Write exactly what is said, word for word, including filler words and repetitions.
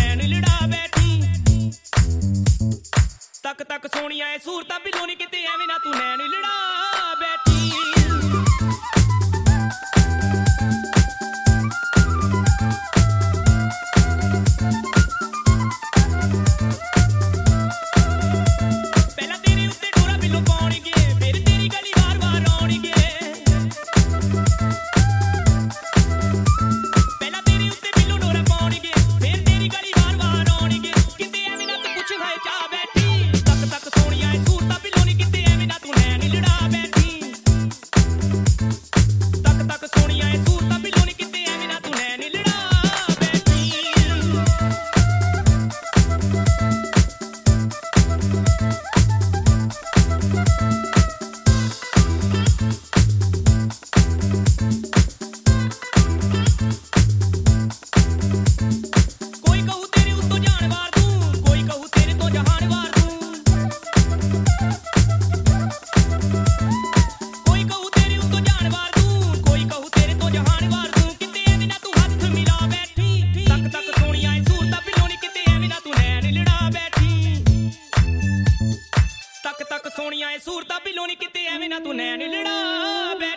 ਨੈਣ ਲੜਾ ਬੈਠੀ। ਤੱਕ ਤੱਕ ਸੋਹਣੀਆਂ ਏ ਸੂਰਤਾਂ ਬਿੱਲੋ ਨੀ ਕਿਤੇ ਐਵੇਂ ਨਾ ਤੂੰ ਨੈਣ ਲੜਾ ਬੈਠੀ। ਪਹਿਲਾਂ ਤੇਰੇ ਉੱਤੇ ਡੋਰਾ ਬਿੱਲੋ ਪਾਉਣਗੇ, ਫਿਰ ਤੇਰੀ ਗਲੀ ਵਾਰ ਵਾਰ ਆਉਣਗੇ। ਪਹਿਲਾਂ ਤੇਰੇ ਉੱਤੇ ਬਿੱਲੋ ਡੋਰਾ ਪਾਉਣਗੇ, ਫਿਰ ਤੇਰੀ ਗਲੀ ਵਾਰ ਵਾਰ ਆਉਣਗੇ। ਕਿਤੇ ਐਵੇਂ ਨਾ ਤੂੰ ਪੁੱਛ ਹਾਏ ਜਾ ਬੈਠੀ। ਤੱਕ ਤੱਕ ਸੋਹਣੀਆਂ ਏ ਸੂਰਤਾਂ ਬਿੱਲੋ ਨੀ ਕਿਤੇ ਐਵੇਂ ਨਾ ਤੂੰ ਨੈਣ ਲੜਾ ਬੈਠੀ। ਤੱਕ ਤੱਕ ਸੋਹਣੀਆਂ ਏ ਸੂਰਤਾਂ ਬਿੱਲੋ ਨੀ ਕਿਤੇ ਐਵੇਂ ਨਾ ਤੂੰ ਨੈਣ ਲੜਾ ਬੈਠੀ। ਕੋਈ ਕਹੂ ਤੇਰੇ ਉੱਤੋਂ ਜਾਣ ਵਾਰ ਦੂੰ, ਕੋਈ ਕਹੂ ਤੇਰੇ ਤੋਂ ਜਹਾਨ ਵਾਰ ਦੂੰ। ਕੋਈ ਕਹੂ ਤੇਰੇ ਉੱਤੋਂ ਜਾਣ ਵਾਰ ਦੂੰ, ਕੋਈ ਕਹੂ ਤੇਰੇ ਤੋਂ ਜਹਾਨ ਵਾਰ ਦੂੰ। ਕਿਤੇ ਐਵੇਂ ਨਾ ਤੂੰ ਹੱਥ ਮਿਲਾ ਬੈਠੀ। ਤੱਕ ਤੱਕ ਸੋਹਣੀਆਂ ਏ ਸੂਰਤਾਂ ਬਿੱਲੋ ਨੀ ਕਿਤੇ ਐਵੇਂ ਨਾ ਤੂੰ ਨੈਣ ਲੜਾ ਬੈਠੀ। ਤੱਕ ਤੱਕ ਸੋਹਣੀਆਂ ਏ ਸੂਰਤਾਂ ਬਿੱਲੋ ਨੀ ਕਿਤੇ ਐਵੇਂ ਨਾ ਤੂੰ ਨੈਣ ਲੜਾ ਬੈਠੀ।